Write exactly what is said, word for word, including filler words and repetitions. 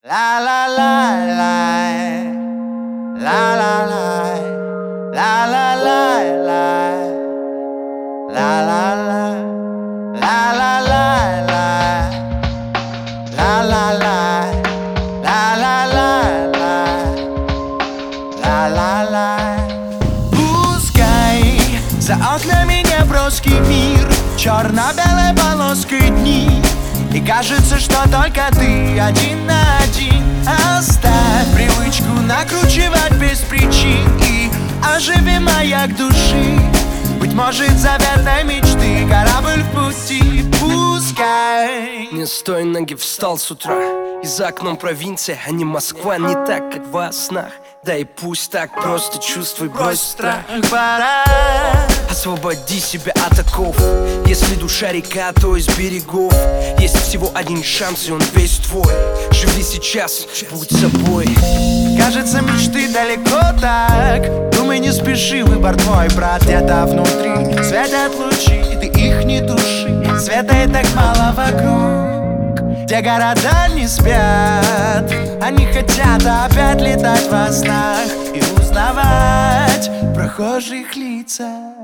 La la la la, la la la, la la la la, la la la, la la la la, la la la, la la la la, la la la. Пускай за окнами неброский мир, черно-белой полоской дни, и кажется, что только ты один на один. Оставь привычку накручивать без причин и оживи маяк души. Быть может, заветной мечты корабль в пути. Пускай Не с той ноги встал с утра, и за окном провинция, а не Москва. Не так, как во снах. Да и пусть так, просто чувствуй, брось страх. Пора освободи себя от оков. Если душа река, то из берегов. Есть всего один шанс, и он весь твой. Живи сейчас, будь собой. Кажется, мечты далеко так. Думай, не спеши, выбор твой, брат, где-то внутри светят лучи, и ты их не туши. Света и так мало вокруг, где города не спят. Они хотят опять летать во снах и узнавать прохожих лица.